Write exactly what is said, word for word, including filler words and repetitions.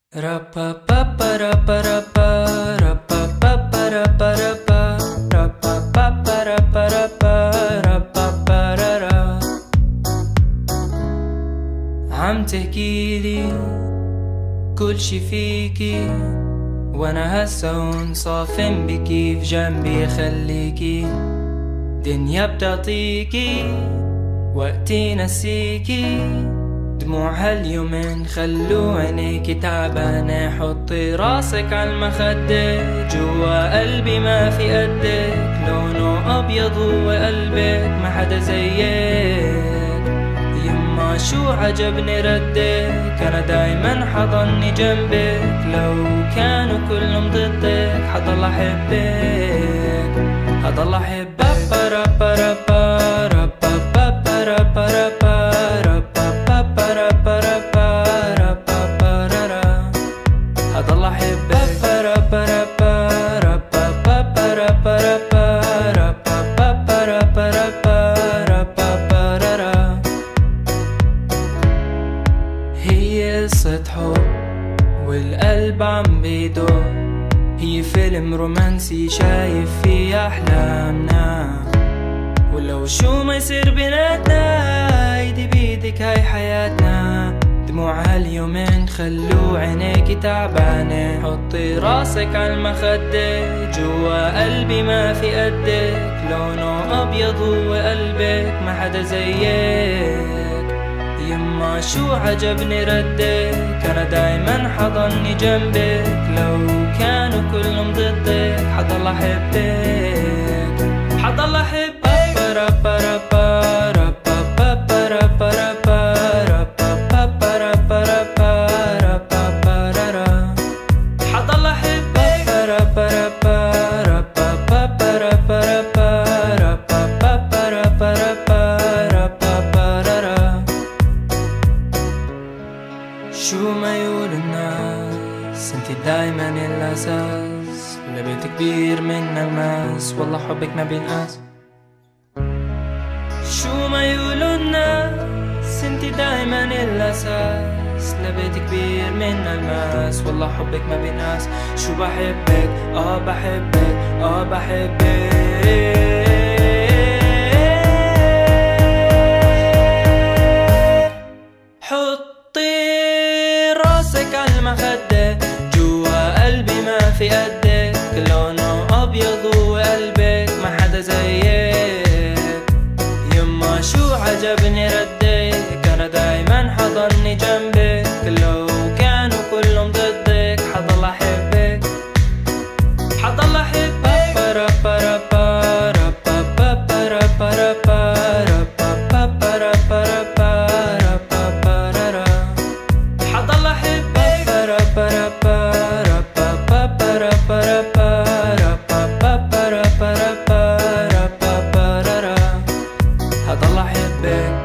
عم تحكيلي كل شي فيكي، وانا هسا هون صافن بكي، في جنبي خليكي، دنيا بتعطيكي وقتي نسيكي، دموع هاليومين خلو عينيكي تعبانة، حطي راسك عالمخدة، جوا قلبي ما في قدك، لونه أبيض هو قلبك، ما حدا زيك، يما شو عجبني ردك، أنا دايما حضني جنبك، لو كانوا كلهم ضدك حضل أحبك، حضل أحبك. حضل أحبك هي قصة حب والقلب عم بيدق، هي فيلم رومانسي شايف فيه أحلامنا، ولو شو ما يصير بيناتنا ايدي بيدك هاي حياتنا، دموع هاليومين خلو عينيكي تعبانة، حطي راسك عالمخدة، جوا قلبي ما في قدك، لونه أبيض هو قلبك، ما حدا زيك، يما شو عجبني ردك، أنا دايما حضني جنبك، لو كانوا كلهم ضدك حضل أحبك، حضل أحبك. حضل أحبك شو ما يقول الناس، انتي دايما الأساس، لبيت كبير من الماس، والله حبك ما بينقاس، شو ما يقولوا الناس، انتي دايما الأساس، لبيت كبير من الماس، والله حبك ما بينقاس، شو بحبك اه بحبك اه بحبك. حطي راسك عالمخدة، جوا قلبي ما في قدك، لونه أبيض هو قلبك، ما حدا زيك، يما شو عجبني ردك، أنا دايما حضني جنبك، لو كانوا كلهم ضدك حضل أحبك، حضل أحبك. حضل أحبك حضل أحبك.